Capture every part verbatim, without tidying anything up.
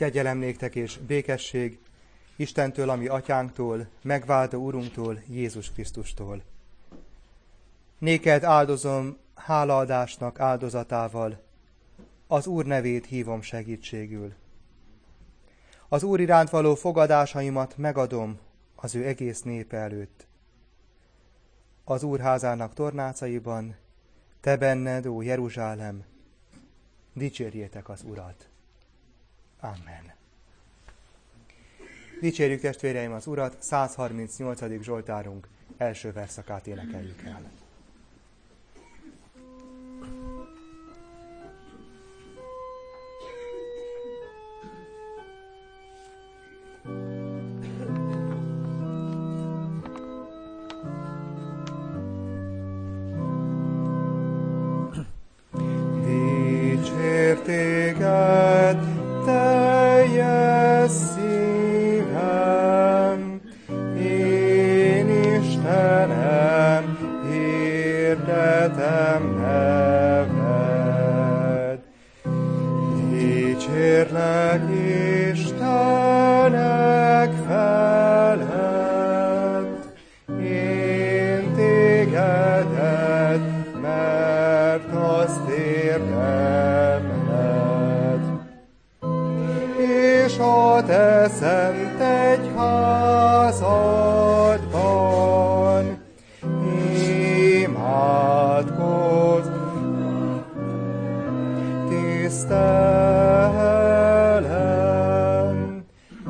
Kegyelem néktek és békesség Istentől, ami atyánktól, megváltó Urunktól, Jézus Krisztustól. Néked áldozom hálaadásnak áldozatával, az Úr nevét hívom segítségül. Az Úr iránt való fogadásaimat megadom az ő egész népe előtt. Az Úr házának tornácaiban, te benned, ó Jeruzsálem, dicsérjétek az Urat. Amen. Dicsérjük, testvéreim, az Urat, száz harmincnyolcadik Zsoltárunk első verszakát énekeljük el. Téged teljes szívem, én Istenem, hirdetem neved. Dicsérlek Istenek felett, én tégedet, mert azt érdemled. És a te szent egyházadban imádkozz, tisztelem,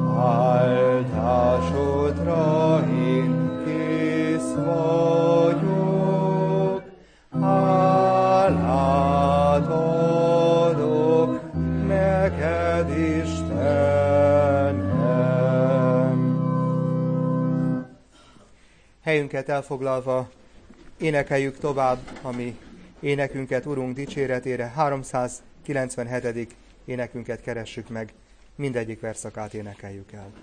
áldásodra én kész vagyok, hálát adok neked, Istenem. Helyünket elfoglalva énekeljük tovább a mi énekünket Urunk dicséretére. háromszázkilencvenhetedik énekünket keressük meg, mindegyik verszakát énekeljük el.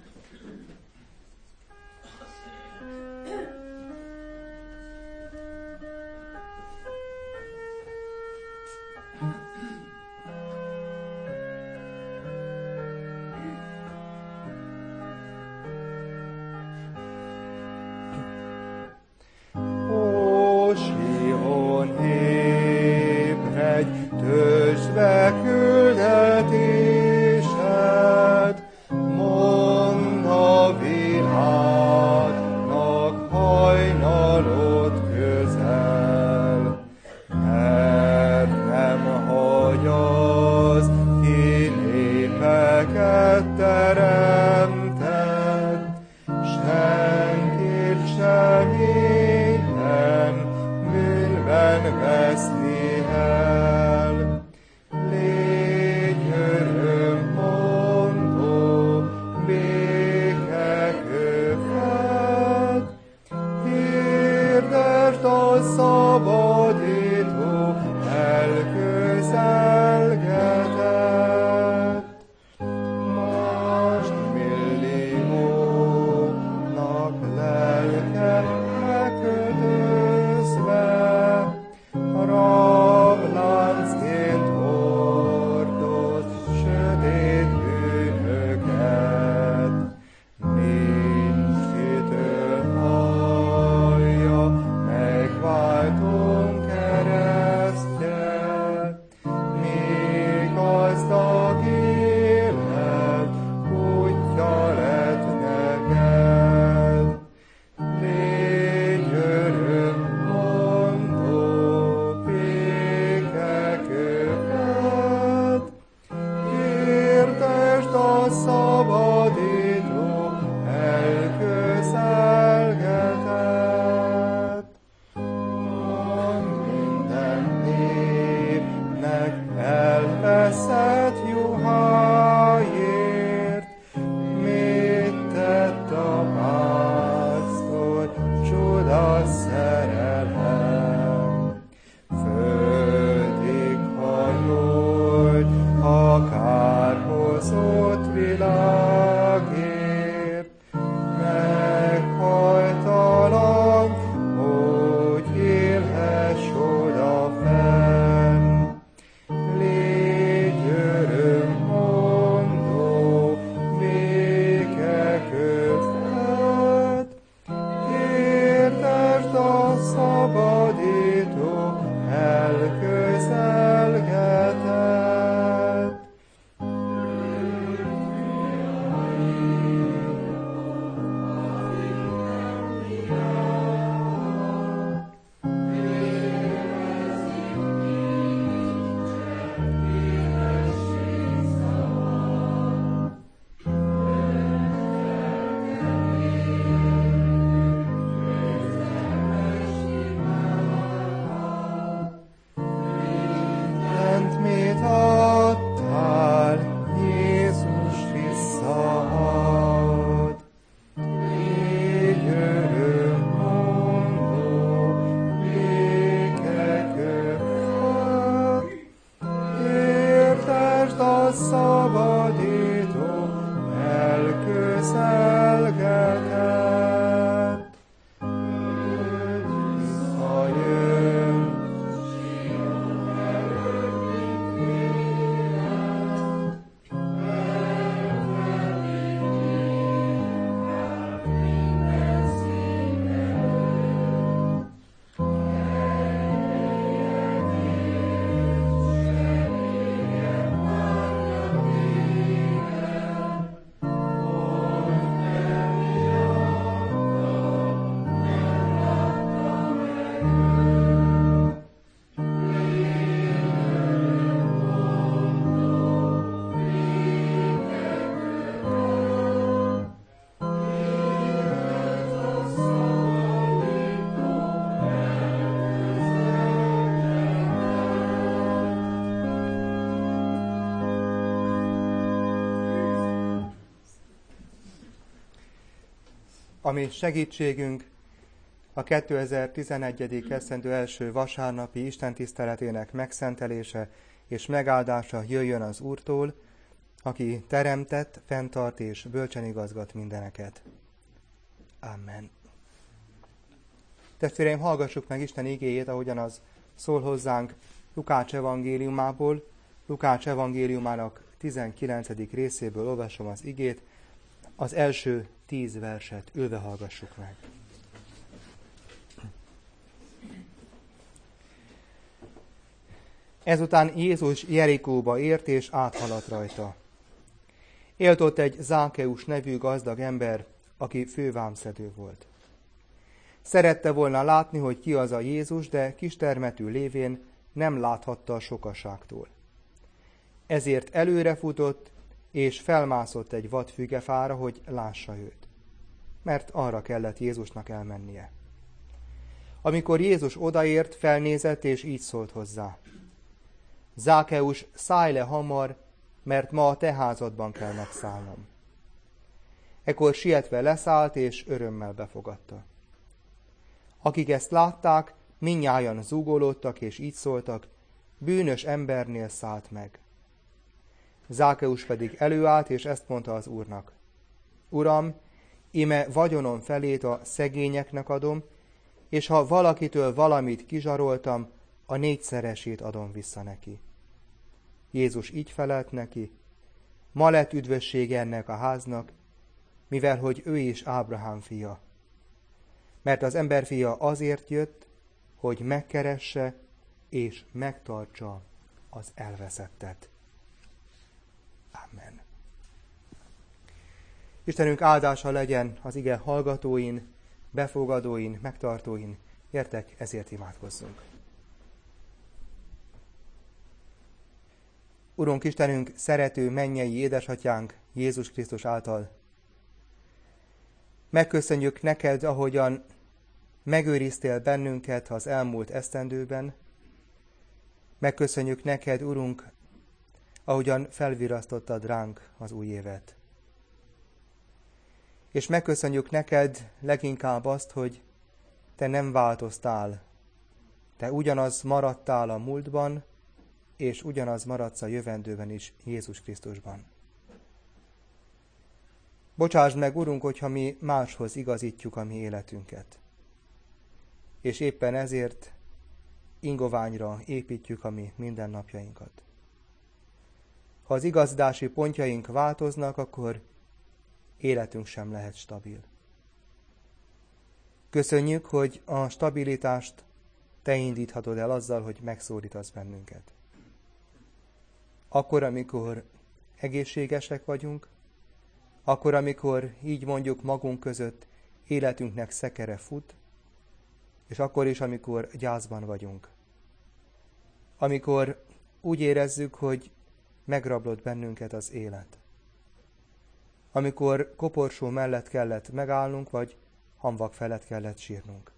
Küldetésed, mondd a világnak, hajnalod közel, mert nem hagy az, ki népeket teremtett, senkit semmiben bűnben veszni el. Légy örömmondó, békeköved, hirdesd a szabadító elközelgetett. Most millióknak lelke megkötözve, rabláncként hordoz sötét bűnöket. Nincs kitől hallja megváltunk keresztje, míg gazdag élet útja lett neked. Légy örömmondó, békeköved, hirdesd a szabadító elközelgetett. Mondd minden népnek elveszett juháért, mit tett a pásztor, csoda szerelem. Földig hajolj a kárhozott világért, meghajtalan, hogy élhess odafenn. Légy örömmondó, Ami segítségünk a kétezer-tizenegy. esztendő első vasárnapi istentiszteletének megszentelése és megáldása jöjjön az Úrtól, aki teremtett, fenntart és bölcsen igazgat mindeneket. Amen. Testvéreim, hallgassuk meg Isten igéjét, ahogyan az szól hozzánk Lukács evangéliumából. Lukács evangéliumának tizenkilencedik részéből olvasom az igét, az első tíz verset ülve hallgassuk meg. Ezután Jézus Jerikóba ért és áthaladt rajta. Élt ott egy Zákeus nevű gazdag ember, aki fővámszedő volt. Szerette volna látni, hogy ki az a Jézus, de kistermetű lévén nem láthatta a sokaságtól. Ezért előrefutott, és felmászott egy vadfügefára, hogy lássa őt, mert arra kellett Jézusnak elmennie. Amikor Jézus odaért, felnézett, és így szólt hozzá: Zákeus, szállj le hamar, mert ma a te házadban kell megszállnom. Ekkor sietve leszállt, és örömmel befogadta. Akik ezt látták, mindnyájan zúgolódtak, és így szóltak: bűnös embernél szállt meg. Zákeus pedig előállt, és ezt mondta az Úrnak: Uram, íme vagyonom felét a szegényeknek adom, és ha valakitől valamit kizsaroltam, a négyszeresét adom vissza neki. Jézus így felelt neki: ma lett üdvössége ennek a háznak, mivel hogy ő is Ábrahám fia. Mert az emberfia azért jött, hogy megkeresse és megtartsa az elveszettet. Amen. Istenünk áldása legyen az ige hallgatóin, befogadóin, megtartóin. Gyertek, ezért imádkozzunk. Urunk Istenünk, szerető mennyei édesatyánk Jézus Krisztus által. Megköszönjük neked, ahogyan megőriztél bennünket az elmúlt esztendőben. Megköszönjük neked, Urunk, ahogyan felvirasztottad ránk az új évet. És megköszönjük neked leginkább azt, hogy te nem változtál. Te ugyanaz maradtál a múltban, és ugyanaz maradsz a jövendőben is Jézus Krisztusban. Bocsásd meg, Urunk, hogyha mi máshoz igazítjuk a mi életünket. És éppen ezért ingoványra építjük a mi mindennapjainkat. Ha az igazdási pontjaink változnak, akkor életünk sem lehet stabil. Köszönjük, hogy a stabilitást te indíthatod el azzal, hogy megszólítasz bennünket. Akkor, amikor egészségesek vagyunk, akkor, amikor így mondjuk magunk között életünknek szekere fut, és akkor is, amikor gyászban vagyunk. Amikor úgy érezzük, hogy megrablott bennünket az élet. Amikor koporsó mellett kellett megállnunk, vagy hamvak felett kellett sírnunk.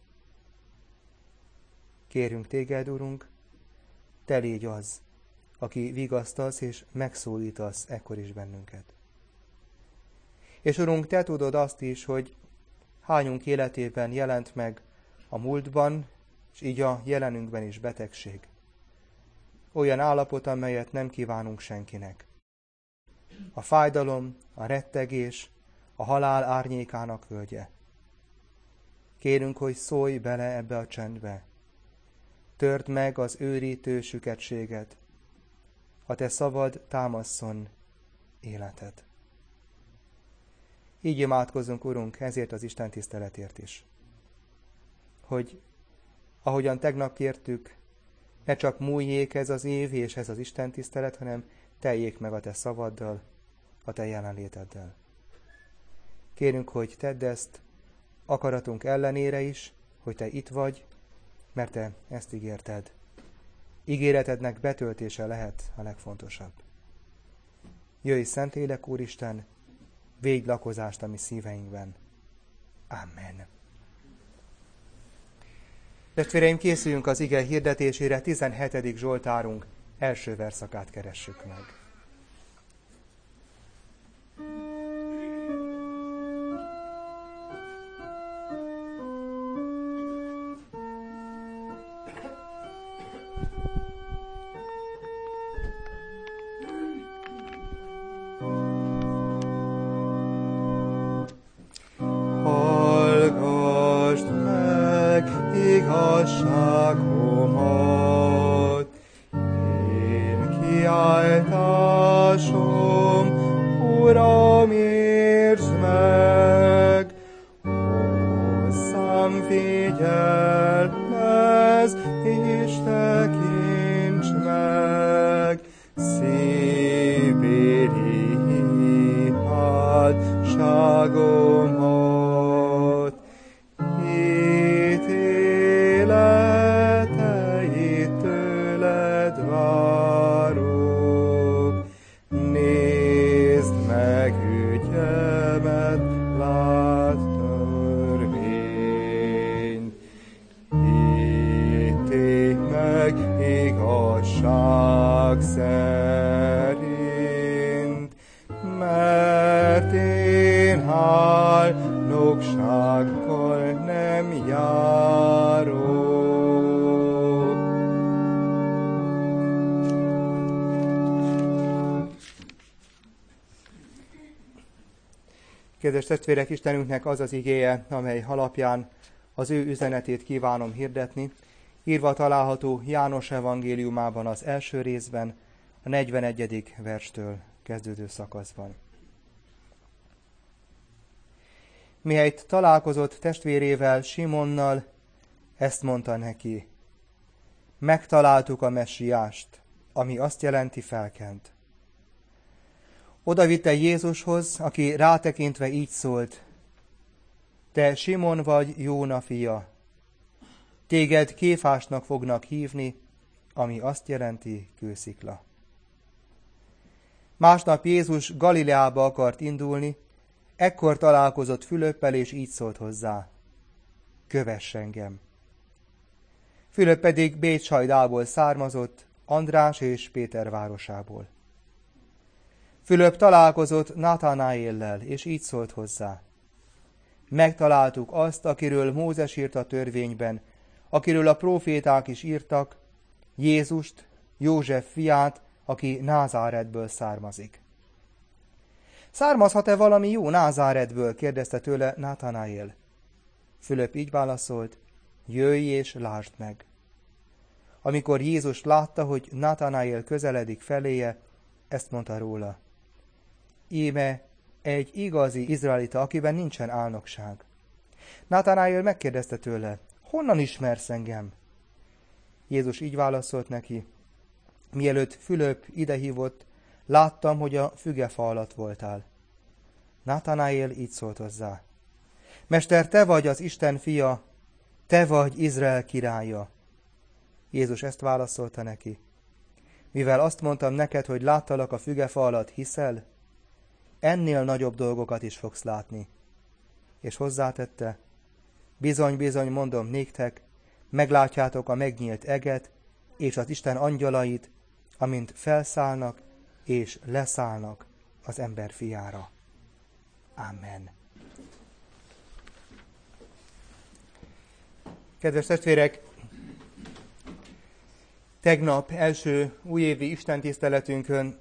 Kérünk téged, Urunk, te légy az, aki vigasztasz és megszólítasz ekkor is bennünket. És Urunk, te tudod azt is, hogy hányunk életében jelent meg a múltban, és így a jelenünkben is betegség. Olyan állapot, amelyet nem kívánunk senkinek. A fájdalom, a rettegés, a halál árnyékának völgye. Kérünk, hogy szólj bele ebbe a csendbe. Törd meg az őrítő süketséget. A te szavad támasszon életet. Így imádkozzunk, Urunk, ezért az Isten tiszteletért is. Hogy ahogyan tegnap kértük, ne csak múljék ez az év és ez az Isten tisztelet, hanem teljék meg a te szavaddal, a te jelenléteddel. Kérünk, hogy tedd ezt akaratunk ellenére is, hogy te itt vagy, mert te ezt ígérted. Ígéretednek betöltése lehet a legfontosabb. Jöjj, Szentlélek, Úristen, védj lakozást a mi szíveinkben. Amen. Testvéreim, készüljünk az ige hirdetésére, tizenhetedik Zsoltárunk első verszakát keressük meg. Uram, értsd meg, hozzám figyelmez, és tekints meg, szívbéli imádságomat. Ítéleteit tőled várok, nézd meg ügyemet, lát törvényt. Ítélj meg igazság szerint, mert én hálnoksággal nem járok. Kedves testvérek, Istenünknek az az igéje, amely alapján az ő üzenetét kívánom hirdetni, írva található János evangéliumában az első részben, a negyvenegyedik verstől kezdődő szakaszban. Mihelyt találkozott testvérével, Simonnal, ezt mondta neki: megtaláltuk a messiást, ami azt jelenti felkent. Oda vitte Jézushoz, aki rátekintve így szólt: te Simon vagy, Jóna fia, téged Kéfásnak fognak hívni, ami azt jelenti kőszikla. Másnap Jézus Galileába akart indulni, ekkor találkozott Fülöppel, és így szólt hozzá: kövess engem. Fülöp pedig Bécsajdából származott, András és Péter városából. Fülöp találkozott Natanaéllel, és így szólt hozzá: megtaláltuk azt, akiről Mózes írt a törvényben, akiről a próféták is írtak, Jézust, József fiát, aki Názáretből származik. Származhat-e valami jó Názáretből? kérdezte tőle Natanaél. Fülöp így válaszolt: jöjj és lásd meg. Amikor Jézus látta, hogy Natanaél közeledik feléje, ezt mondta róla: íme egy igazi izraelita, akiben nincsen álnokság. Natanaél megkérdezte tőle: honnan ismersz engem? Jézus így válaszolt neki: mielőtt Fülöp idehívott, láttam, hogy a fügefa alatt voltál. Natanaél így szólt hozzá: mester, te vagy az Isten fia, te vagy Izrael királya. Jézus ezt válaszolta neki: mivel azt mondtam neked, hogy láttalak a fügefa alatt, hiszel? Ennél nagyobb dolgokat is fogsz látni. És hozzátette: bizony, bizony, mondom néktek, meglátjátok a megnyílt eget, és az Isten angyalait, amint felszállnak és leszállnak az ember fiára. Amen. Kedves testvérek, tegnap első újévi istentiszteletünkön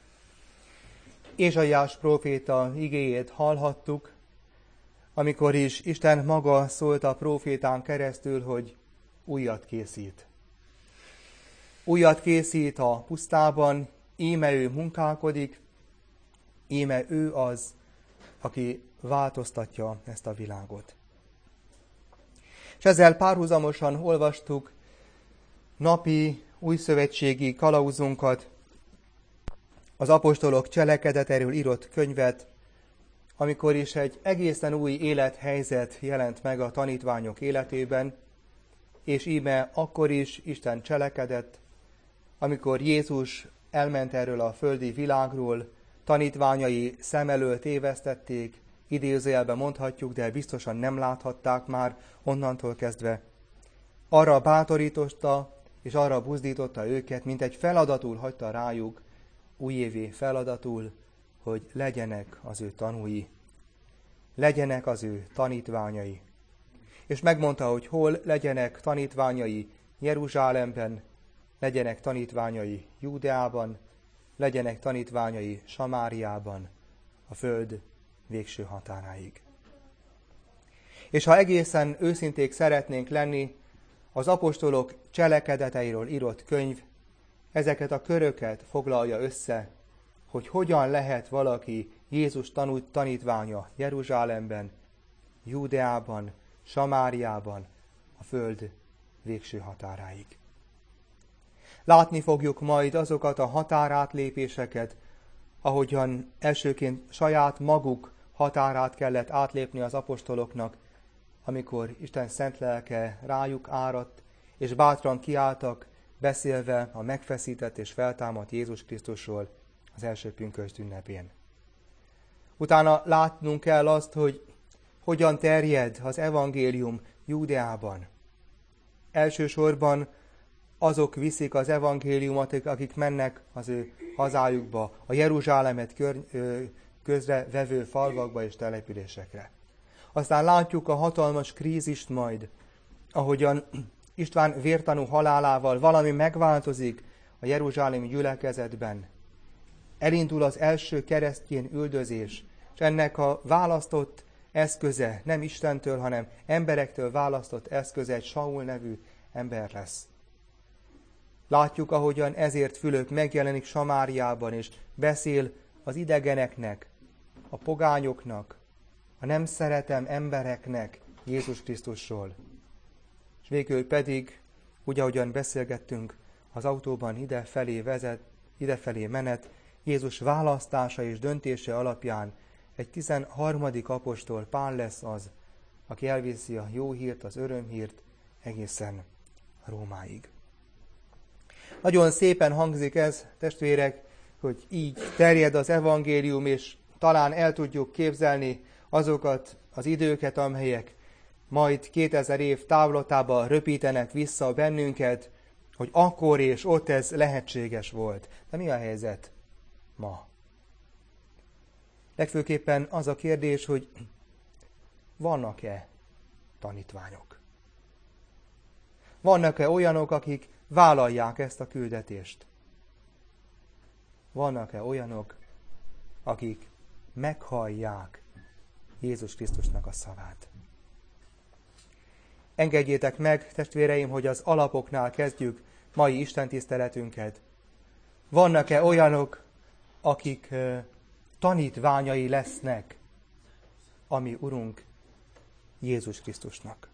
Ézsaiás próféta igéjét hallhattuk, amikor is Isten maga szólt a prófétán keresztül, hogy újat készít. Újat készít a pusztában, íme ő munkálkodik, íme ő az, aki változtatja ezt a világot. És ezzel párhuzamosan olvastuk napi újszövetségi kalauzunkat, az apostolok cselekedetéről írott könyvet, amikor is egy egészen új élethelyzet jelent meg a tanítványok életében, és íme akkor is Isten cselekedett, amikor Jézus elment erről a földi világról, tanítványai szem elől tévesztették, idézőjelben mondhatjuk, de biztosan nem láthatták már onnantól kezdve. Arra bátorította és arra buzdította őket, mint egy feladatul hagyta rájuk, újévi feladatul, hogy legyenek az ő tanúi, legyenek az ő tanítványai. És megmondta, hogy hol legyenek tanítványai: Jeruzsálemben, legyenek tanítványai Júdeában, legyenek tanítványai Samáriában, a föld végső határáig. És ha egészen őszinték szeretnénk lenni, az apostolok cselekedeteiről írott könyv ezeket a köröket foglalja össze, hogy hogyan lehet valaki Jézus tanult tanítványa Jeruzsálemben, Júdeában, Samáriában, a föld végső határáig. Látni fogjuk majd azokat a határátlépéseket, ahogyan elsőként saját maguk határát kellett átlépni az apostoloknak, amikor Isten szent lelke rájuk áradt, és bátran kiálltak, beszélve a megfeszített és feltámadt Jézus Krisztusról az első pünkösd ünnepén. Utána látnunk kell azt, hogy hogyan terjed az evangélium Júdeában. Elsősorban azok viszik az evangéliumot, akik mennek az ő hazájukba, a Jeruzsálemet közrevevő falvakba és településekre. Aztán látjuk a hatalmas krízist majd, ahogyan István vértanú halálával valami megváltozik a jeruzsálemi gyülekezetben. Elindul az első keresztjén üldözés, és ennek a választott eszköze nem Istentől, hanem emberektől választott eszköze egy Saul nevű ember lesz. Látjuk, ahogyan ezért Fülöp megjelenik Samáriában, és beszél az idegeneknek, a pogányoknak, a nem szeretem embereknek Jézus Krisztusról. És végül pedig, úgy ahogyan beszélgettünk, az autóban idefelé vezet, idefelé menet, Jézus választása és döntése alapján egy tizenharmadik apostol, Pál lesz az, aki elviszi a jó hírt, az örömhírt egészen Rómáig. Nagyon szépen hangzik ez, testvérek, hogy így terjed az evangélium, és talán el tudjuk képzelni azokat az időket, amelyek majd kétezer év távlatába röpítenek vissza bennünket, hogy akkor és ott ez lehetséges volt. De mi a helyzet ma? Legfőképpen az a kérdés, hogy vannak-e tanítványok? Vannak-e olyanok, akik vállalják ezt a küldetést? Vannak-e olyanok, akik meghallják Jézus Krisztusnak a szavát? Engedjétek meg, testvéreim, hogy az alapoknál kezdjük mai istentiszteletünket. Vannak-e olyanok, akik tanítványai lesznek a mi Urunk Jézus Krisztusnak?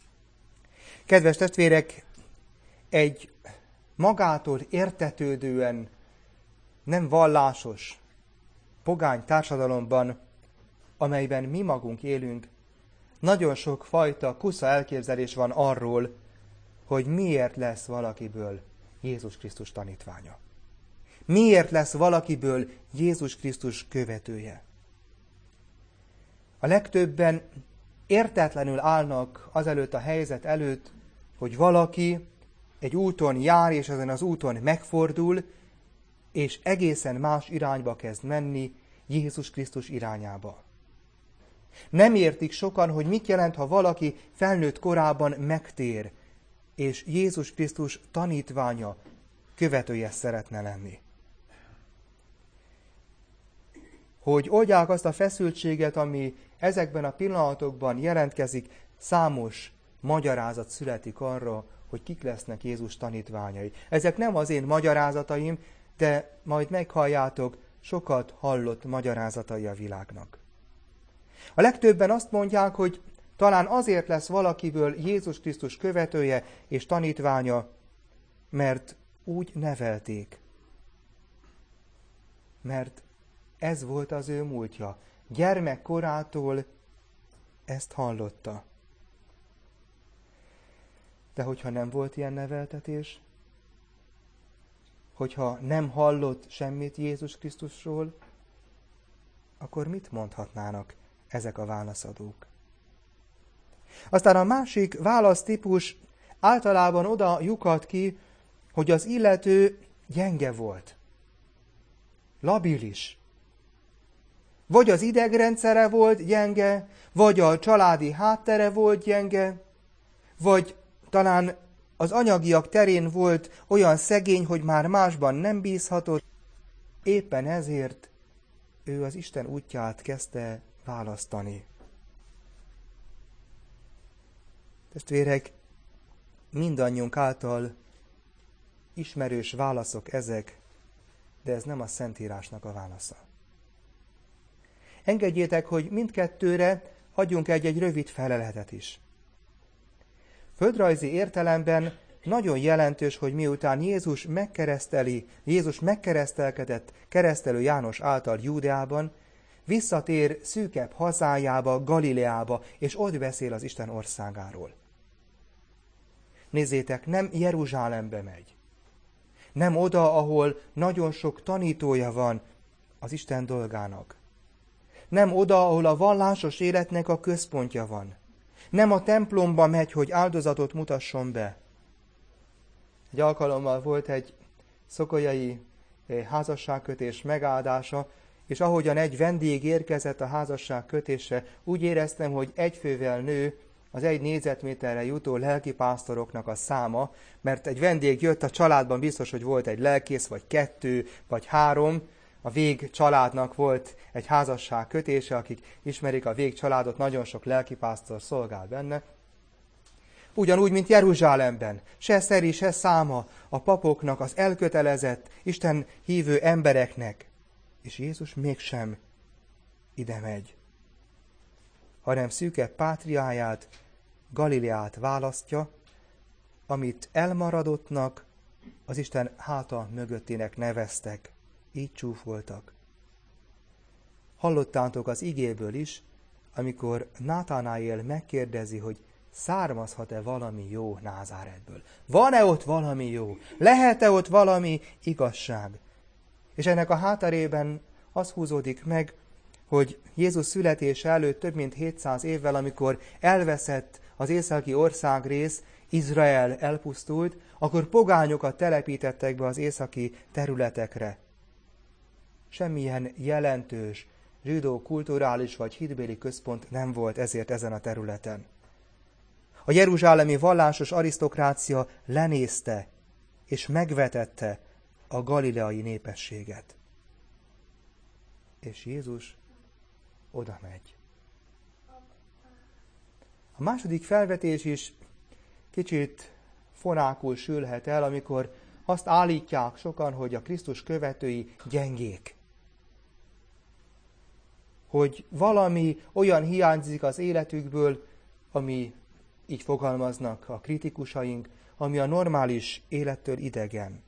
Kedves testvérek, egy magától értetődően nem vallásos, pogány társadalomban, amelyben mi magunk élünk, nagyon sok fajta kusza elképzelés van arról, hogy miért lesz valakiből Jézus Krisztus tanítványa. Miért lesz valakiből Jézus Krisztus követője? A legtöbben értetlenül állnak azelőtt a helyzet előtt, hogy valaki egy úton jár, és ezen az úton megfordul, és egészen más irányba kezd menni, Jézus Krisztus irányába. Nem értik sokan, hogy mit jelent, ha valaki felnőtt korában megtér, és Jézus Krisztus tanítványa, követője szeretne lenni. Hogy oldják azt a feszültséget, ami ezekben a pillanatokban jelentkezik, számos magyarázat születik arra, hogy kik lesznek Jézus tanítványai. Ezek nem az én magyarázataim, de majd meghalljátok sokat hallott magyarázatai a világnak. A legtöbben azt mondják, hogy talán azért lesz valakiből Jézus Krisztus követője és tanítványa, mert úgy nevelték. Mert ez volt az ő múltja. Gyermekkorától ezt hallotta. De hogyha nem volt ilyen neveltetés, hogyha nem hallott semmit Jézus Krisztusról, akkor mit mondhatnának ezek a válaszadók? Aztán a másik választípus általában oda lyukadt ki, hogy az illető gyenge volt, labilis. Vagy az idegrendszere volt gyenge, vagy a családi háttere volt gyenge, vagy talán az anyagiak terén volt olyan szegény, hogy már másban nem bízhatott. Éppen ezért ő az Isten útját kezdte választani. Testvérek, mindannyiunk által ismerős válaszok ezek, de ez nem a Szentírásnak a válasza. Engedjétek, hogy mindkettőre adjunk egy-egy rövid feleletet is. Földrajzi értelemben nagyon jelentős, hogy miután Jézus megkereszteli, Jézus megkeresztelkedett keresztelő János által Júdeában, visszatér szűkebb hazájába, Galileába, és ott beszél az Isten országáról. Nézzétek, nem Jeruzsálembe megy. Nem oda, ahol nagyon sok tanítója van az Isten dolgának. Nem oda, ahol a vallásos életnek a központja van. Nem a templomba megy, hogy áldozatot mutasson be. Egy alkalommal volt egy szokolyai házasságkötés megáldása, és ahogyan egy vendég érkezett a házasságkötésre, úgy éreztem, hogy egy fővel nő az egy négyzetméterre jutó lelkipásztoroknak a száma, mert egy vendég jött, a családban biztos, hogy volt egy lelkész, vagy kettő, vagy három. A Vég családnak volt egy házasságkötése, akik ismerik a Vég családot, nagyon sok lelkipásztor szolgál benne. Ugyanúgy, mint Jeruzsálemben, se szeri, se száma a papoknak, az elkötelezett, Isten hívő embereknek. És Jézus mégsem ide megy, hanem szűkebb pátriáját, Galileát választja, amit elmaradottnak, az Isten háta mögöttének neveztek. Így csúfoltak. Hallottátok az igéből is, amikor Nátánaél megkérdezi, hogy származhat-e valami jó Názáretből. Van-e ott valami jó? Lehet-e ott valami igazság? És ennek a hátterében az húzódik meg, hogy Jézus születése előtt több mint hétszáz évvel, amikor elveszett az északi országrész, Izrael elpusztult, akkor pogányokat telepítettek be az északi területekre. Semmilyen jelentős zsidó kulturális vagy hitbéli központ nem volt ezért ezen a területen. A jeruzsálemi vallásos arisztokrácia lenézte és megvetette a galileai népességet. És Jézus oda megy. A második felvetés is kicsit fonákul sülhet el, amikor azt állítják sokan, hogy a Krisztus követői gyengék. Hogy valami olyan hiányzik az életükből, ami, így fogalmaznak a kritikusaink, ami a normális élettől idegen.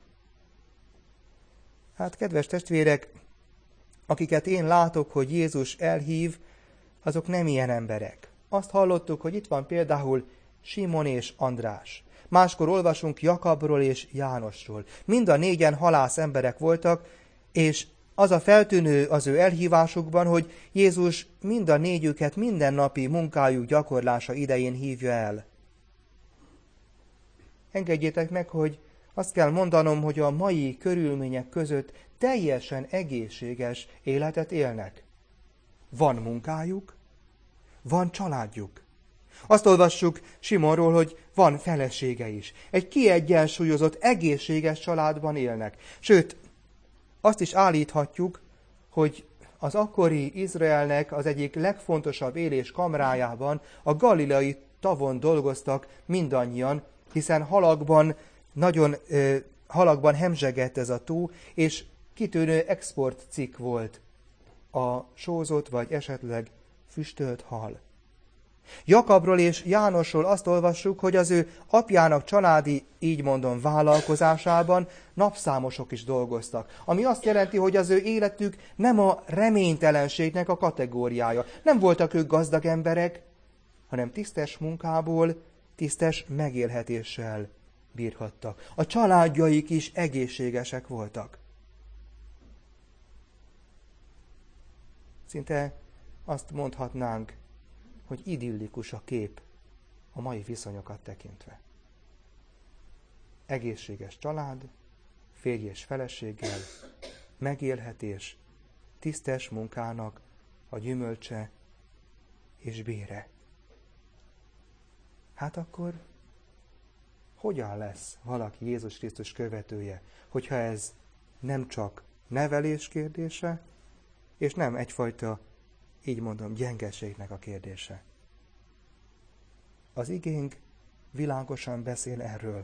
Hát, kedves testvérek, akiket én látok, hogy Jézus elhív, azok nem ilyen emberek. Azt hallottuk, hogy itt van például Simon és András. Máskor olvasunk Jakabról és Jánosról. Mind a négyen halász emberek voltak, és az a feltűnő az ő elhívásukban, hogy Jézus mind a négyüket mindennapi munkájuk gyakorlása idején hívja el. Engedjétek meg, hogy azt kell mondanom, hogy a mai körülmények között teljesen egészséges életet élnek. Van munkájuk, van családjuk. Azt olvassuk Simonról, hogy van felesége is. Egy kiegyensúlyozott, egészséges családban élnek. Sőt, azt is állíthatjuk, hogy az akkori Izraelnek az egyik legfontosabb élés kamrájában a galileai tavon dolgoztak mindannyian, hiszen halakban, nagyon ö, halakban hemzsegett ez a tó, és kitűnő exportcikk volt a sózott vagy esetleg füstölt hal. Jakabról és Jánosról azt olvassuk, hogy az ő apjának családi, így mondom, vállalkozásában napszámosok is dolgoztak. Ami azt jelenti, hogy az ő életük nem a reménytelenségnek a kategóriája. Nem voltak ők gazdag emberek, hanem tisztes munkából, tisztes megélhetéssel bírhattak. A családjaik is egészségesek voltak. Szinte azt mondhatnánk, hogy idillikus a kép a mai viszonyokat tekintve. Egészséges család, férj és feleséggel, megélhetés, tisztes munkának a gyümölcse és bére. Hát akkor hogyan lesz valaki Jézus Krisztus követője, hogyha ez nem csak nevelés kérdése, és nem egyfajta, így mondom, gyengeségnek a kérdése. Az igénk világosan beszél erről.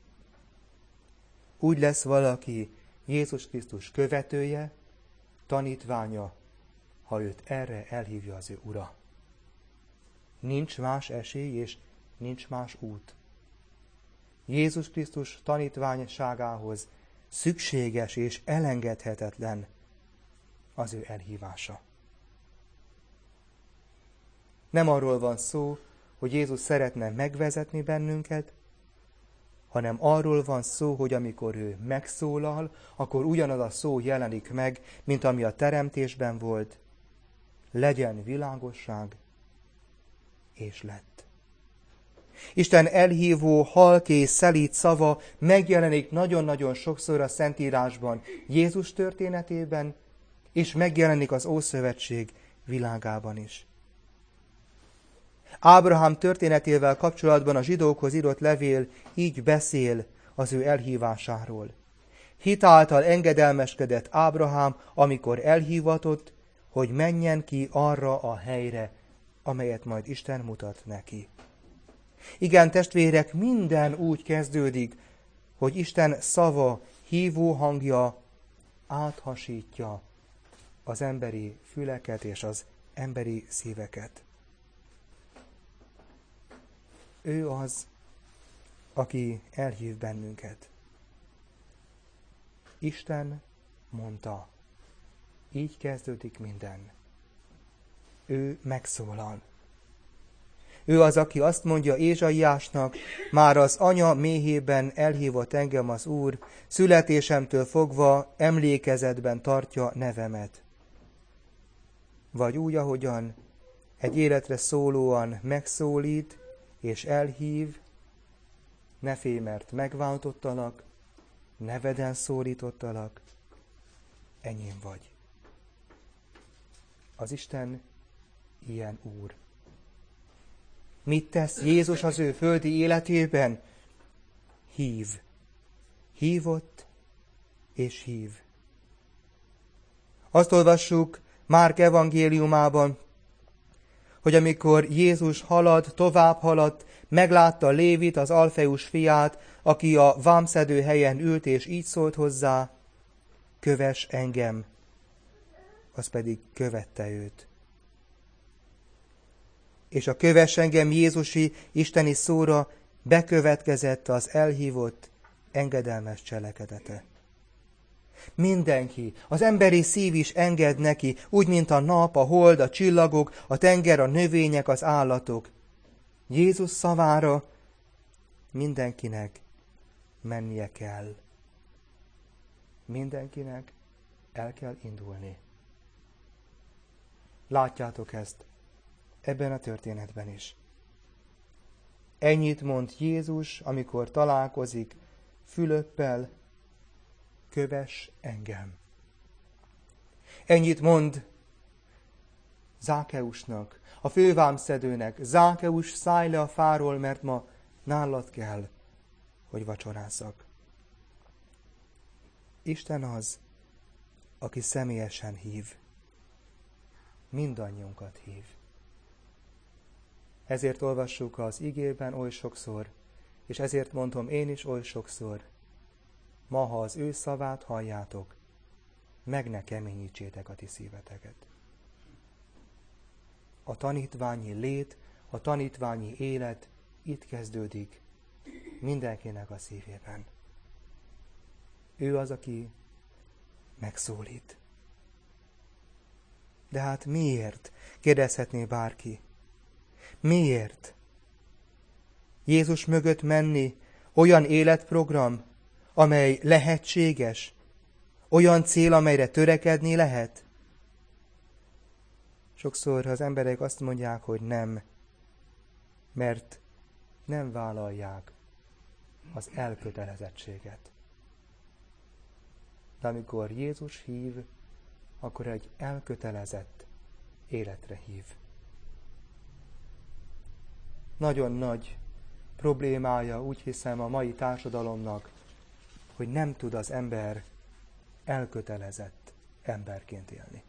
Úgy lesz valaki Jézus Krisztus követője, tanítványa, ha őt erre elhívja az ő ura. Nincs más esély, és nincs más út. Jézus Krisztus tanítványságához szükséges és elengedhetetlen az ő elhívása. Nem arról van szó, hogy Jézus szeretne megvezetni bennünket, hanem arról van szó, hogy amikor ő megszólal, akkor ugyanaz a szó jelenik meg, mint ami a teremtésben volt. Legyen világosság, és lett. Isten elhívó, halk szelíd szava megjelenik nagyon-nagyon sokszor a Szentírásban, Jézus történetében, és megjelenik az Ószövetség világában is. Ábrahám történetével kapcsolatban a zsidókhoz írott levél így beszél az ő elhívásáról. Hit által engedelmeskedett Ábrahám, amikor elhívatott, hogy menjen ki arra a helyre, amelyet majd Isten mutat neki. Igen, testvérek, minden úgy kezdődik, hogy Isten szava, hívó hangja áthasítja az emberi füleket és az emberi szíveket. Ő az, aki elhív bennünket. Isten mondta. Így kezdődik minden. Ő megszólal. Ő az, aki azt mondja Ézsaiásnak, már az anya méhében elhívott engem az Úr, születésemtől fogva emlékezetben tartja nevemet. Vagy úgy, ahogyan egy életre szólóan megszólít és elhív, ne félj, mert megváltottalak, neveden szólítottalak, enyém vagy. Az Isten ilyen Úr. Mit tesz Jézus az ő földi életében? Hív. Hívott és hív. Azt olvassuk Márk evangéliumában, hogy amikor Jézus halad, tovább haladt, meglátta Lévit, az Alfeus fiát, aki a vámszedő helyen ült, és így szólt hozzá, kövess engem, az pedig követte őt. És a kövess engem Jézusi isteni szóra bekövetkezett az elhívott, engedelmes cselekedete. Mindenki, az emberi szív is enged neki, úgy, mint a nap, a hold, a csillagok, a tenger, a növények, az állatok. Jézus szavára mindenkinek mennie kell. Mindenkinek el kell indulni. Látjátok ezt ebben a történetben is. Ennyit mond Jézus, amikor találkozik Fülöppel, kövess engem. Ennyit mond Zákeusnak, a fővámszedőnek, Zákeus, szállj le a fáról, mert ma nálad kell, hogy vacsorázzak. Isten az, aki személyesen hív. Mindannyiunkat hív. Ezért olvassuk az igében oly sokszor, és ezért mondom én is oly sokszor, ma, ha az ő szavát halljátok, meg ne keményítsétek a ti szíveteket. A tanítványi lét, a tanítványi élet itt kezdődik mindenkinek a szívében. Ő az, aki megszólít. De hát miért? Kérdezhetné bárki. Miért? Jézus mögött menni olyan életprogram, amely lehetséges, olyan cél, amelyre törekedni lehet? Sokszor az emberek azt mondják, hogy nem, mert nem vállalják az elkötelezettséget. De amikor Jézus hív, akkor egy elkötelezett életre hív. Nagyon nagy problémája, úgy hiszem, a mai társadalomnak, hogy nem tud az ember elkötelezett emberként élni.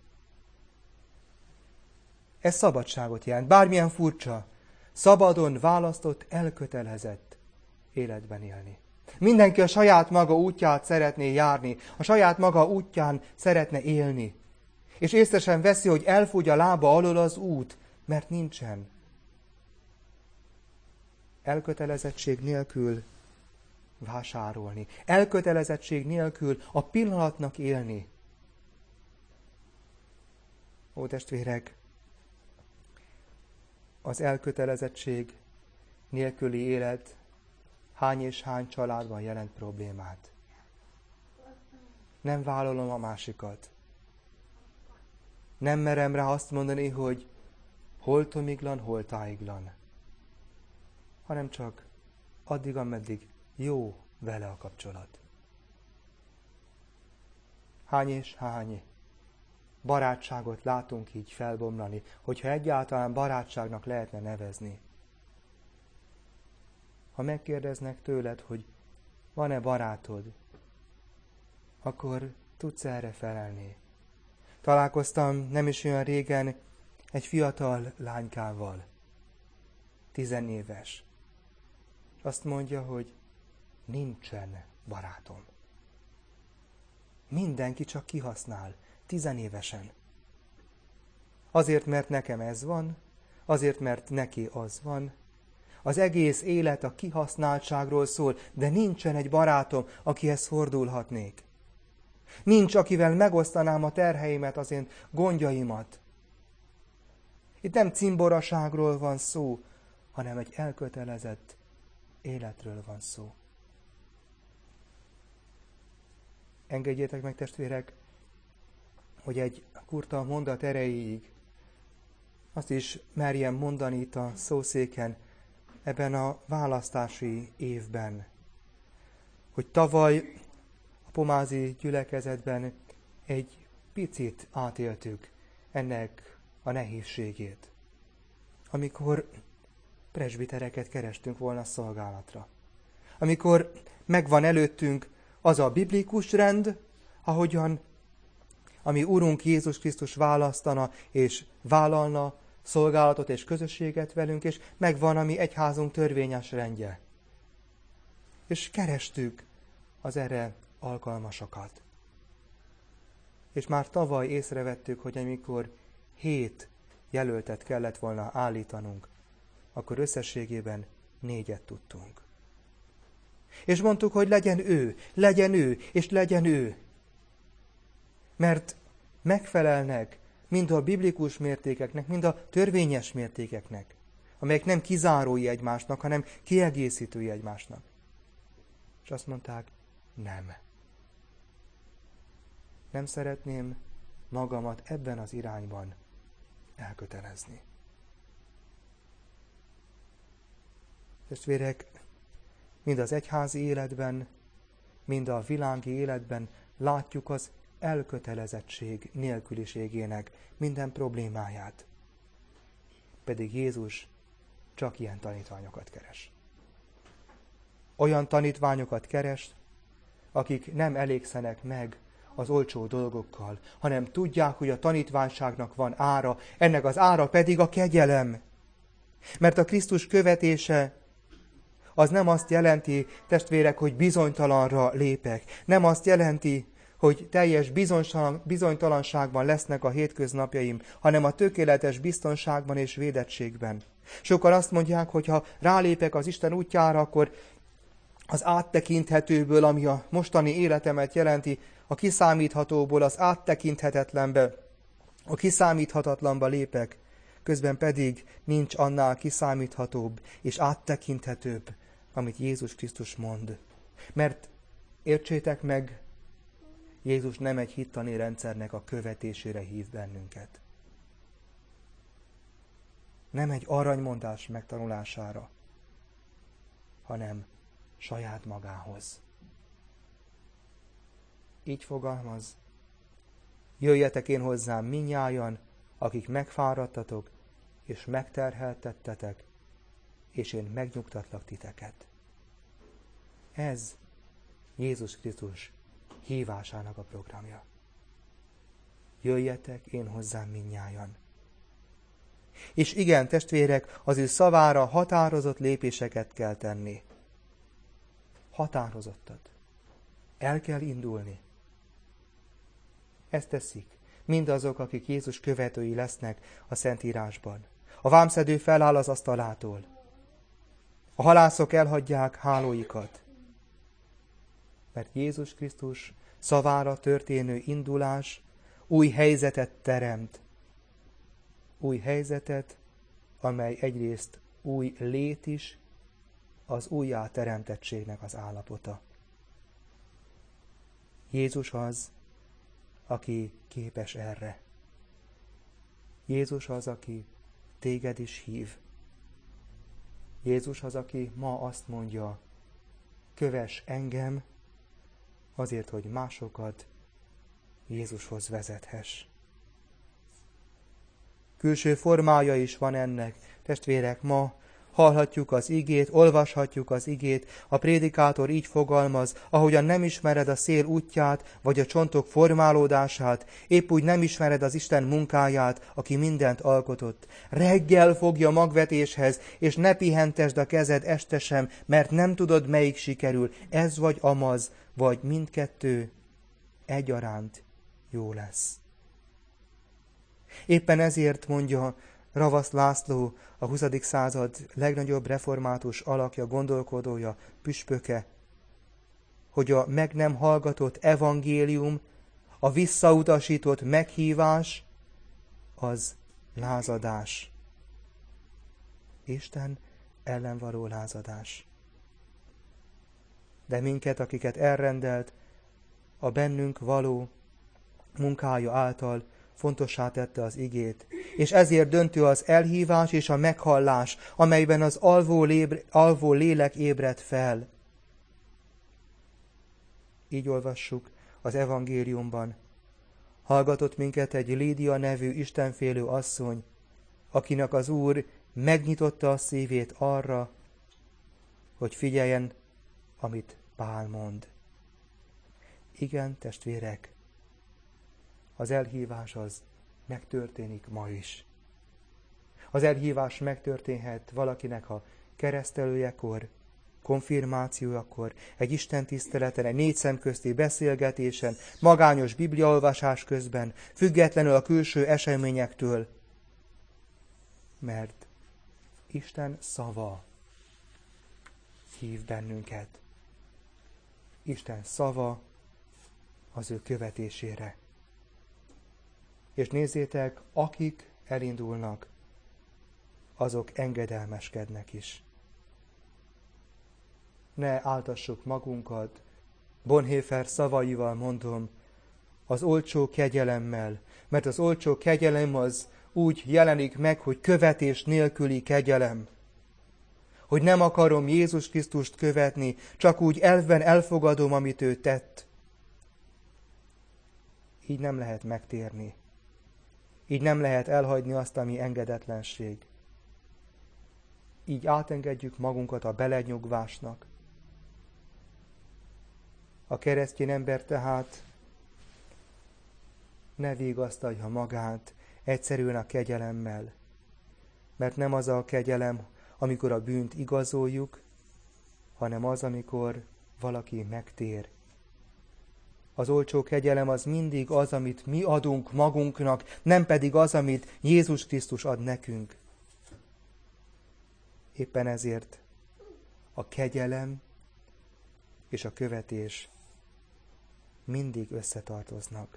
Ez szabadságot jelent, bármilyen furcsa, szabadon választott, elkötelezett életben élni. Mindenki a saját maga útját szeretné járni, a saját maga útján szeretne élni. És észre sem veszi, hogy elfúgy a lába alól az út, mert nincsen. Elkötelezettség nélkül vásárolni. Elkötelezettség nélkül a pillanatnak élni. Ó, testvérek, az elkötelezettség nélküli élet hány és hány családban jelent problémát. Nem vállalom a másikat. Nem merem rá azt mondani, hogy holtomiglan, holtáiglan. Hanem csak addig, ameddig jó vele a kapcsolat. Hány és hány barátságot látunk így felbomlani, hogyha egyáltalán barátságnak lehetne nevezni. Ha megkérdeznek tőled, hogy van-e barátod, akkor tudsz erre felelni. Találkoztam nem is olyan régen egy fiatal lánykával, tizenéves. És azt mondja, hogy nincsen barátom. Mindenki csak kihasznál, tizenévesen. Azért, mert nekem ez van, azért, mert neki az van. Az egész élet a kihasználtságról szól, de nincsen egy barátom, akihez fordulhatnék. Nincs, akivel megosztanám a terheimet, az én gondjaimat. Itt nem cimboraságról van szó, hanem egy elkötelezett életről van szó. Engedjétek meg, testvérek, hogy egy kurta mondat erejéig azt is merjem mondani itt a szószéken, ebben a választási évben, hogy tavaly a pomázi gyülekezetben egy picit átéltük ennek a nehézségét, amikor presbitereket kerestünk volna szolgálatra. Amikor megvan előttünk az a biblikus rend, ahogyan ami Urunk Jézus Krisztus választana és vállalna szolgálatot és közösséget velünk, és megvan a mi egyházunk törvényes rendje. És kerestük az erre alkalmasokat. És már tavaly észrevettük, hogy amikor hét jelöltet kellett volna állítanunk, akkor összességében négyet tudtunk. És mondtuk, hogy legyen ő, legyen ő, és legyen ő. Mert megfelelnek mind a biblikus mértékeknek, mind a törvényes mértékeknek, amelyek nem kizárói egymásnak, hanem kiegészítői egymásnak. És azt mondták, nem. Nem szeretném magamat ebben az irányban elkötelezni. Testvérek, mind az egyházi életben, mind a világi életben látjuk az elkötelezettség nélküliségének minden problémáját. Pedig Jézus csak ilyen tanítványokat keres. Olyan tanítványokat keres, akik nem elégszenek meg az olcsó dolgokkal, hanem tudják, hogy a tanítványságnak van ára, ennek az ára pedig a kegyelem. Mert a Krisztus követése az nem azt jelenti, testvérek, hogy bizonytalanra lépek. Nem azt jelenti, hogy teljes bizonytalan, bizonytalanságban lesznek a hétköznapjaim, hanem a tökéletes biztonságban és védettségben. Sokan azt mondják, hogy ha rálépek az Isten útjára, akkor az áttekinthetőből, ami a mostani életemet jelenti, a kiszámíthatóból az áttekinthetetlenbe, a kiszámíthatatlanba lépek, közben pedig nincs annál kiszámíthatóbb és áttekinthetőbb, amit Jézus Krisztus mond. Mert értsétek meg, Jézus nem egy hittani rendszernek a követésére hív bennünket. Nem egy aranymondás megtanulására, hanem saját magához. Így fogalmaz, jöjjetek én hozzám mindnyájan, akik megfáradtatok, és megterheltettetek, és én megnyugtatlak titeket. Ez Jézus Krisztus hívásának a programja. Jöjjetek én hozzám mindnyájan. És igen, testvérek, az ő szavára határozott lépéseket kell tenni. Határozottat. El kell indulni. Ezt teszik. mindazok, akik Jézus követői lesznek a Szentírásban. A vámszedő feláll az asztalától. A halászok elhagyják hálóikat. Mert Jézus Krisztus szavára történő indulás új helyzetet teremt. Új helyzetet, amely egyrészt új lét is, az újjáteremtettségnek az állapota. Jézus az, aki képes erre. Jézus az, aki téged is hív. Jézus az, aki ma azt mondja, kövess engem, azért, hogy másokat Jézushoz vezethess. Külső formája is van ennek. Testvérek, ma hallhatjuk az igét, olvashatjuk az igét, a prédikátor így fogalmaz, ahogyan nem ismered a szél útját, vagy a csontok formálódását, épp úgy nem ismered az Isten munkáját, aki mindent alkotott. Reggel fogja magvetéshez, és ne pihentesd a kezed este sem, mert nem tudod, melyik sikerül, ez vagy amaz, vagy mindkettő egyaránt jó lesz. Éppen ezért mondja Ravasz László, a huszadik század legnagyobb református alakja, gondolkodója, püspöke, hogy a meg nem hallgatott evangélium, a visszautasított meghívás, az lázadás. Isten ellen való lázadás. De minket, akiket elrendelt, a bennünk való munkája által fontossá tette az igét, és ezért döntő az elhívás és a meghallás, amelyben az alvó, lébre, alvó lélek ébred fel. Így olvassuk az evangéliumban. Hallgatott minket egy Lídia nevű istenfélő asszony, akinek az Úr megnyitotta a szívét arra, hogy figyeljen, amit Pál mond. Igen, testvérek, az elhívás az megtörténik ma is. Az elhívás megtörténhet valakinek a keresztelőjekor, konfirmációjakor, egy istentiszteleten, egy négy szemközti beszélgetésen, magányos bibliaolvasás közben, függetlenül a külső eseményektől. Mert Isten szava hív bennünket. Isten szava az ő követésére. És nézzétek, akik elindulnak, azok engedelmeskednek is. Ne áltassuk magunkat, Bonhoeffer szavaival mondom, az olcsó kegyelemmel, mert az olcsó kegyelem az úgy jelenik meg, hogy követés nélküli kegyelem. Hogy nem akarom Jézus Krisztust követni, csak úgy elvben elfogadom, amit ő tett. Így nem lehet megtérni. Így nem lehet elhagyni azt, ami engedetlenség. Így átengedjük magunkat a belenyugvásnak. A keresztény ember tehát ne vigasztalja magát egyszerűen a kegyelemmel, mert nem az a kegyelem, amikor a bűnt igazoljuk, hanem az, amikor valaki megtér. Az olcsó kegyelem az mindig az, amit mi adunk magunknak, nem pedig az, amit Jézus Krisztus ad nekünk. Éppen ezért a kegyelem és a követés mindig összetartoznak.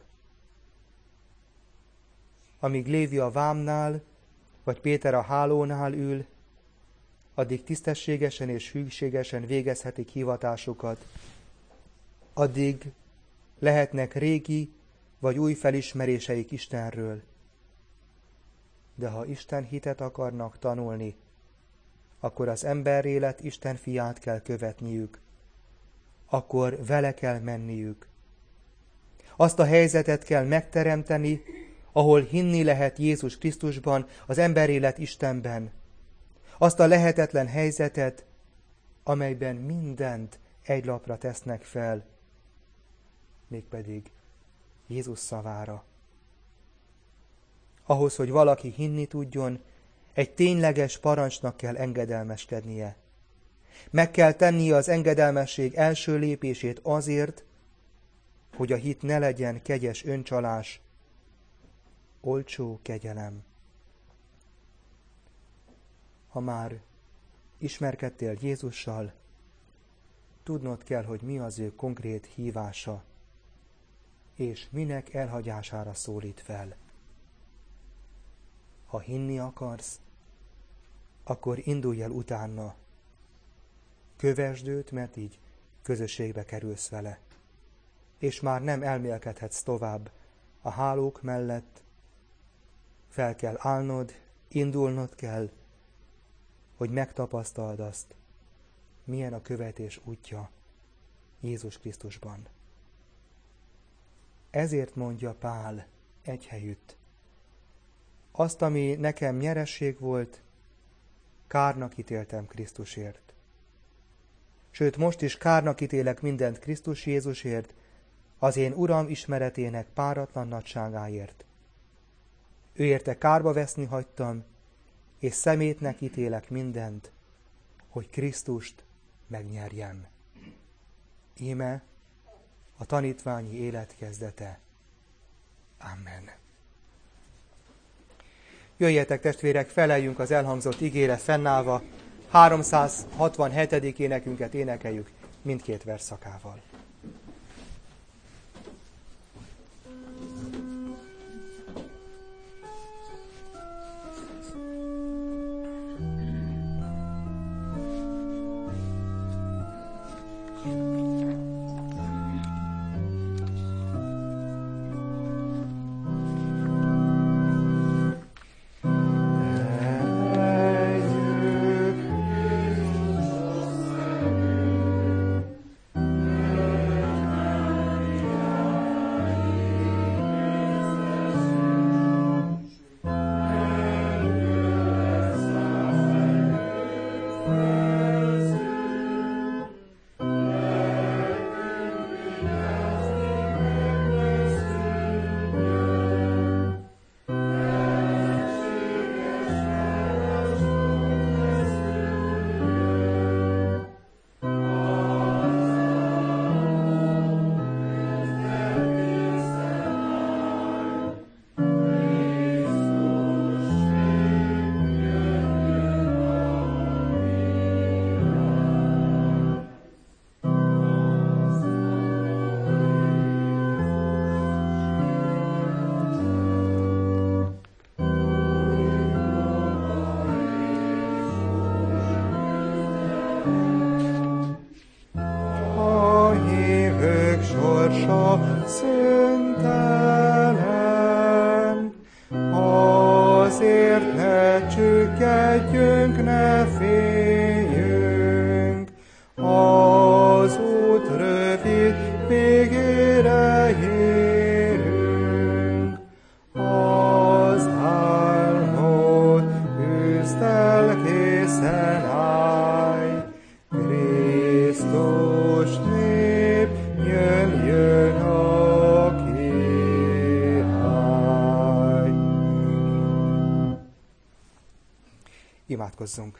Amíg Lévi a vámnál, vagy Péter a hálónál ül, addig tisztességesen és hűségesen végezhetik hivatásukat. Addig lehetnek régi vagy új felismeréseik Istenről. De ha Isten hitet akarnak tanulni, akkor az emberélet Isten fiát kell követniük. Akkor vele kell menniük. Azt a helyzetet kell megteremteni, ahol hinni lehet Jézus Krisztusban, az emberélet Istenben. Azt a lehetetlen helyzetet, amelyben mindent egy lapra tesznek fel, mégpedig Jézus szavára. Ahhoz, hogy valaki hinni tudjon, egy tényleges parancsnak kell engedelmeskednie. Meg kell tennie az engedelmesség első lépését azért, hogy a hit ne legyen kegyes öncsalás, olcsó kegyelem. Ha már ismerkedtél Jézussal, tudnod kell, hogy mi az ő konkrét hívása, és minek elhagyására szólít fel. Ha hinni akarsz, akkor indulj el utána. Kövesd őt, mert így közösségbe kerülsz vele. És már nem elmélkedhetsz tovább a hálók mellett. Fel kell állnod, indulnod kell, hogy megtapasztald azt, milyen a követés útja Jézus Krisztusban. Ezért mondja Pál egyhelyütt: azt, ami nekem nyeresség volt, kárnak ítéltem Krisztusért. Sőt, most is kárnak ítélek mindent Krisztus Jézusért, az én Uram ismeretének páratlan nagyságáért. Ő érte kárba veszni hagytam, és szemétnek ítélek mindent, hogy Krisztust megnyerjem. Íme a tanítványi élet kezdete. Amen. Jöjjetek, testvérek, feleljünk az elhangzott igére fennállva, háromszázhatvanhetedik énekünket énekeljük mindkét versszakával. szüntelen, azért ne csüggedjünk, ne féljünk, az út rövid, végére érünk, az álmod üzd el, készen állj, Krisztus nép, jön, jön a király. Imádkozzunk!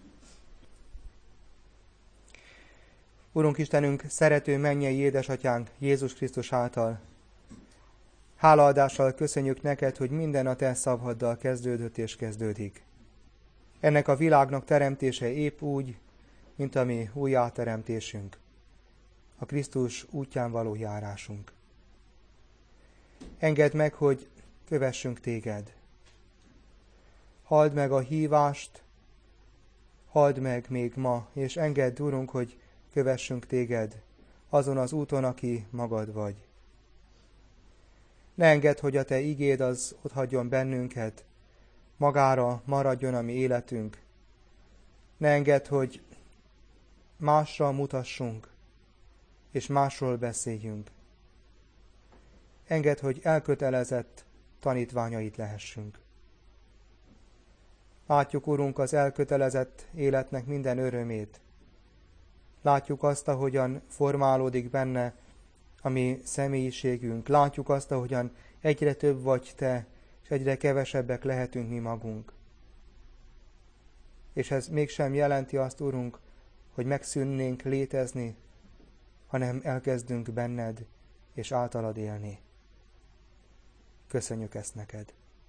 Urunk Istenünk, szerető mennyei édesatyánk Jézus Krisztus által, hálaadással köszönjük neked, hogy minden a te szavaddal kezdődött és kezdődik. Ennek a világnak teremtése épp úgy, mint a mi újjáteremtésünk, a Krisztus útján való járásunk. Engedd meg, hogy kövessünk téged. Halld meg a hívást, halld meg még ma, és engedd, Urunk, hogy kövessünk téged azon az úton, aki magad vagy. Ne engedd, hogy a te igéd az otthagyjon bennünket, magára maradjon a mi életünk. Ne engedd, hogy másra mutassunk, és másról beszéljünk. Engedd, hogy elkötelezett tanítványait lehessünk. Látjuk, Urunk, az elkötelezett életnek minden örömét. Látjuk azt, ahogyan formálódik benne a mi személyiségünk. Látjuk azt, ahogyan egyre több vagy te, és egyre kevesebbek lehetünk mi magunk. És ez mégsem jelenti azt, Urunk, hogy megszűnnénk létezni, hanem elkezdünk benned és általad élni. Köszönjük ezt neked.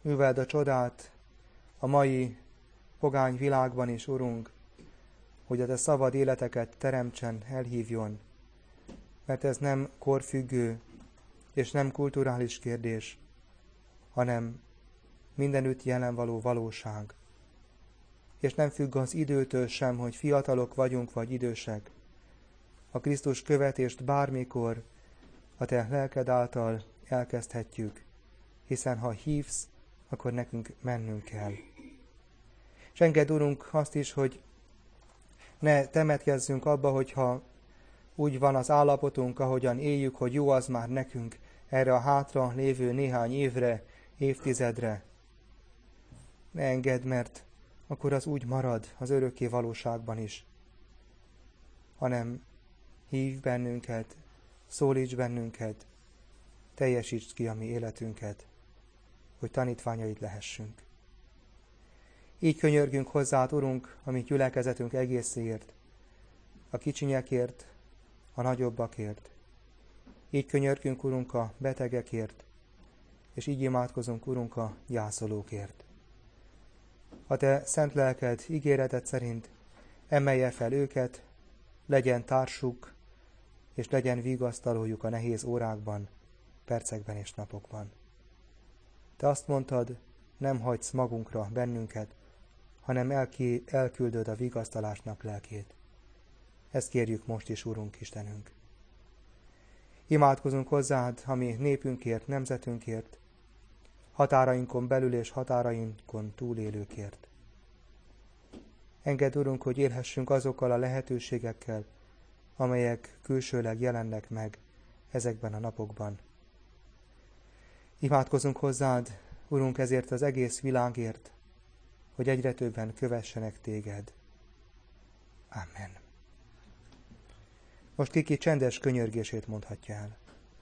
műveld a csodát a mai pogány világban is, Urunk, hogy a Te szabad életeket teremtsen, elhívjon, mert ez nem korfüggő és nem kulturális kérdés, hanem mindenütt jelen való valóság. És nem függ az időtől sem, hogy fiatalok vagyunk vagy idősek. A Krisztus követést bármikor a Te lelked által elkezdhetjük, hiszen ha hívsz, akkor nekünk mennünk kell. És engedd, Urunk, azt is, hogy ne temetkezzünk abba, hogyha úgy van az állapotunk, ahogyan éljük, hogy jó az már nekünk erre a hátra lévő néhány évre, évtizedre. Ne engedd, mert akkor az úgy marad az örökké valóságban is, hanem hívj bennünket, szólíts bennünket, teljesítsd ki a mi életünket, hogy tanítványaid lehessünk. Így könyörgünk hozzád, Urunk, a mi gyülekezetünk egészéért, a kicsinyekért, a nagyobbakért. Így könyörgünk, Urunk, a betegekért, és így imádkozunk, Urunk, a gyászolókért. A Te szent lelked ígéreted szerint emelje fel őket, legyen társuk, és legyen vigasztalójuk a nehéz órákban, percekben és napokban. Te azt mondtad, nem hagysz magunkra bennünket, hanem elki, elküldöd a vigasztalásnak lelkét. Ezt kérjük most is, Urunk Istenünk. Imádkozunk hozzád, a mi népünkért, nemzetünkért, határainkon belül és határainkon túlélőkért. Engedd, Urunk, hogy élhessünk azokkal a lehetőségekkel, amelyek külsőleg jelennek meg ezekben a napokban. Imádkozunk hozzád, Urunk, ezért az egész világért, hogy egyre többen kövessenek téged. Amen. Most Kiki csendes könyörgését mondhatja el.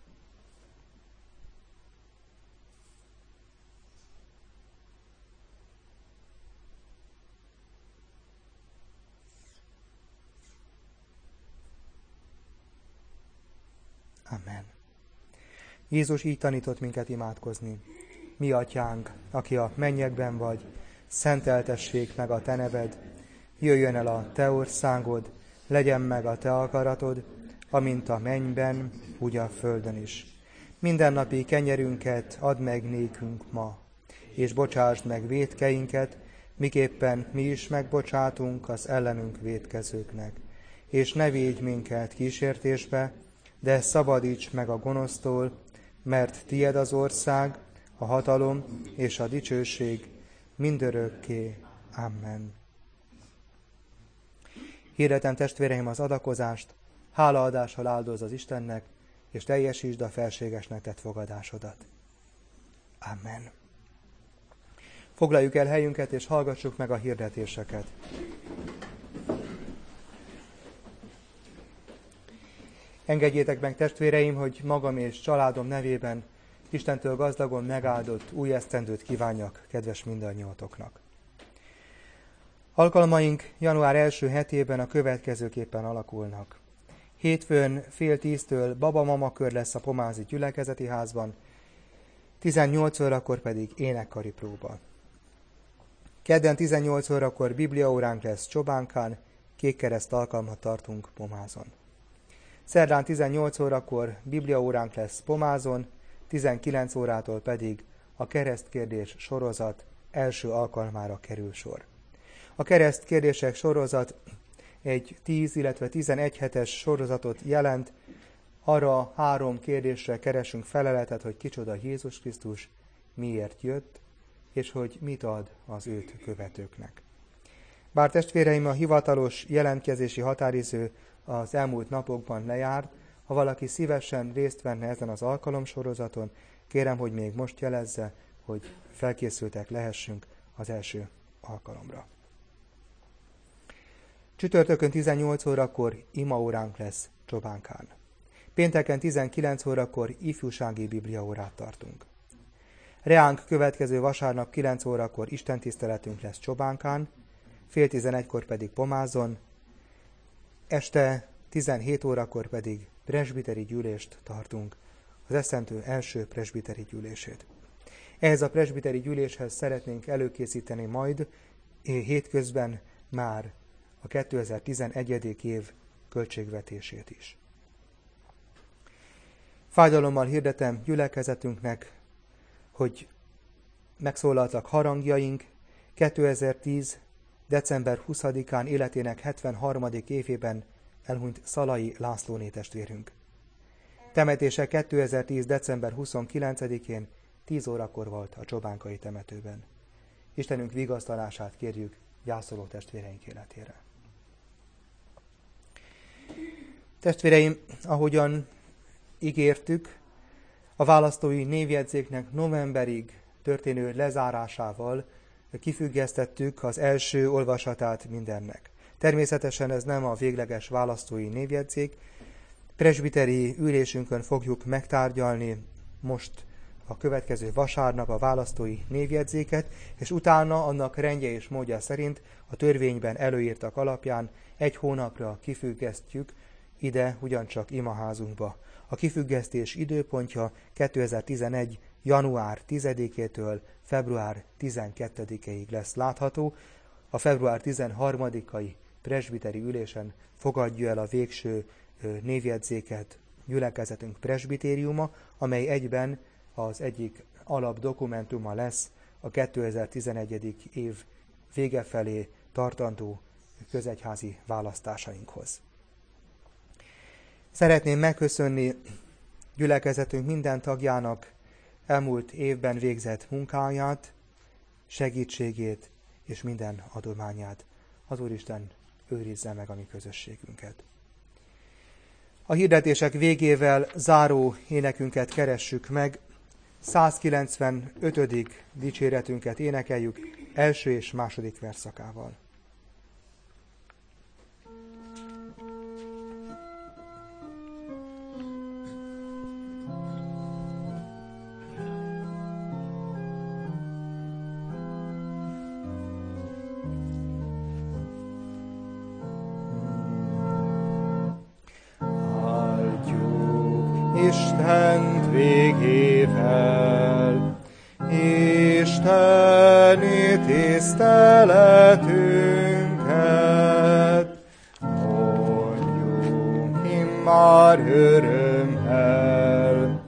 Amen. Jézus így tanított minket imádkozni. Mi atyánk, aki a mennyekben vagy, szenteltessék meg a te neved, jöjjön el a te országod, legyen meg a te akaratod, amint a mennyben, úgy a földön is. Mindennapi kenyerünket add meg nékünk ma, és bocsásd meg vétkeinket, miképpen mi is megbocsátunk az ellenünk vétkezőknek. És ne védj minket kísértésbe, de szabadíts meg a gonosztól, mert tied az ország, a hatalom és a dicsőség mindörökké. Amen. Hirdetem, testvéreim, az adakozást, hálaadással áldoz az Istennek, és teljesítsd a felségesnek tett fogadásodat. Amen. Foglaljuk el helyünket, és hallgassuk meg a hirdetéseket. Engedjétek meg, testvéreim, hogy magam és családom nevében Istentől gazdagon megáldott új esztendőt kívánjak kedves mindannyiótoknak. Alkalmaink január első hetében a következőképpen alakulnak. Hétfőn fél tíztől baba-mama kör lesz a Pomázi gyülekezeti házban, tizennyolc órakor pedig énekkari próba. Kedden tizennyolc órakor bibliaóránk lesz Csobánkán, kékkereszt alkalmat tartunk Pomázon. Szerdán tizennyolc órakor bibliaóránk lesz Pomázon, tizenkilenc órától pedig a keresztkérdés sorozat első alkalmára kerül sor. A keresztkérdések sorozat egy tíz, illetve tizenegy hetes sorozatot jelent, arra három kérdésre keresünk feleletet, hogy kicsoda Jézus Krisztus, miért jött, és hogy mit ad az őt követőknek. Bár testvéreim, a hivatalos jelentkezési határidő az elmúlt napokban lejárt, ha valaki szívesen részt venne ezen az alkalomsorozaton, kérem, hogy még most jelezze, hogy felkészültek lehessünk az első alkalomra. Csütörtökön tizennyolc órakor imaóránk lesz Csobánkán. Pénteken tizenkilenc órakor ifjúsági bibliaórát tartunk. Reánk következő vasárnap kilenc órakor istentiszteletünk lesz Csobánkán, fél tizenegykor pedig Pomázon, este tizenhét órakor pedig presbiteri gyűlést tartunk, az esztendő első presbiteri gyűlését. Ehhez a presbiteri gyűléshez szeretnénk előkészíteni majd hétközben már a kétezer-tizenegy. Év költségvetését is. Fájdalommal hirdetem gyülekezetünknek, hogy megszólaltak harangjaink kétezer-tíz. december huszadikán életének hetvenharmadik évében elhunyt Szalai Lászlóné testvérünk. Temetése kétezer-tíz. december huszonkilencedikén tíz órakor volt a Csobánkai temetőben. Istenünk vigasztalását kérjük gyászoló testvéreink életére. Testvéreim, ahogyan ígértük, a választói névjegyzéknek novemberig történő lezárásával kifüggesztettük az első olvasatát mindennek. Természetesen ez nem a végleges választói névjegyzék. Presbiteri ülésünkön fogjuk megtárgyalni most a következő vasárnap a választói névjegyzéket, és utána annak rendje és módja szerint a törvényben előírtak alapján egy hónapra kifüggesztjük ide ugyancsak imaházunkba. A kifüggesztés időpontja kétezer-tizenegy. január tizedikétől február tizenkettedikéig lesz látható. A február tizenharmadikai presbiteri ülésen fogadja el a végső névjegyzéket gyülekezetünk presbitériuma, amely egyben az egyik alapdokumentuma lesz a kétezer-tizenegy. Év vége felé tartandó közegyházi választásainkhoz. Szeretném megköszönni gyülekezetünk minden tagjának elmúlt évben végzett munkáját, segítségét és minden adományát. Az Úristen őrizze meg a mi közösségünket. A hirdetések végével záró énekünket keressük meg, százkilencvenötödik dicséretünket énekeljük első és második verszakával. Istent végével, Isteni tiszteletünket, mondjunk immár örömmel,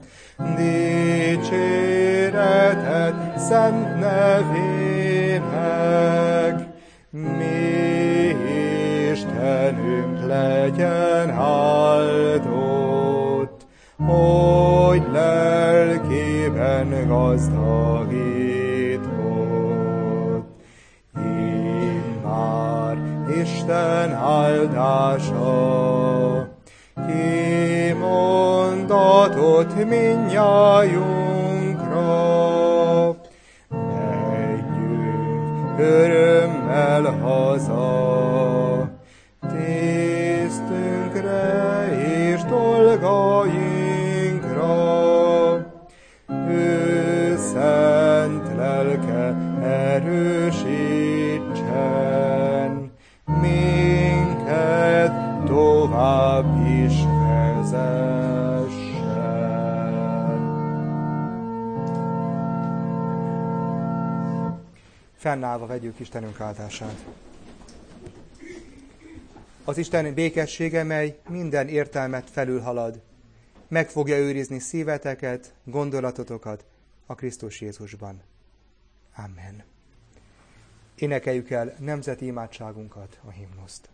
dicséretet szent nevének, mi Istenünk legyen áldott, hogy lelkében gazdagított. Immár Isten áldása, kimondatott mindnyájunkra, menjünk örömmel haza, tisztünkre és dolgainkra. Ő szent lelke erősítsen, minket tovább is vezessen. Fennállva vegyük Istenünk áldását. Az Isten békessége, mely minden értelmet felülhalad, meg fogja őrizni szíveteket, gondolatotokat a Krisztus Jézusban. Amen. Énekeljük el nemzeti imádságunkat, a himnuszt.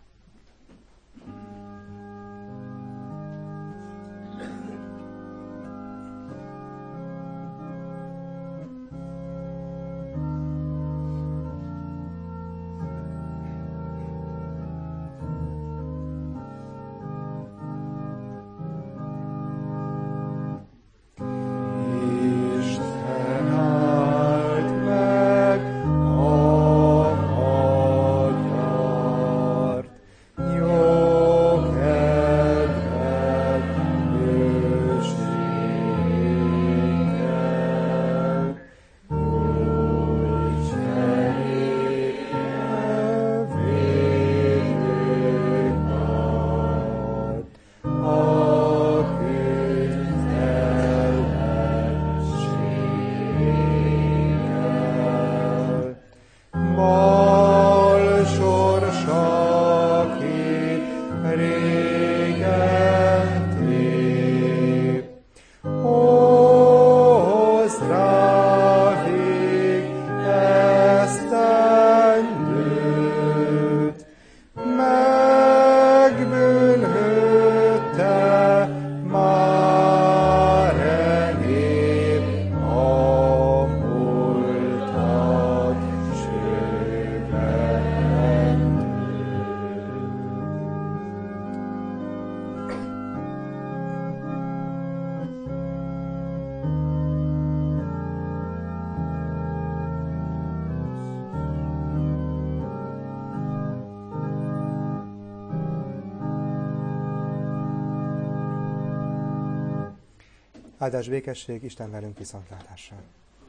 Áldás békesség, Isten velünk viszontlátásra.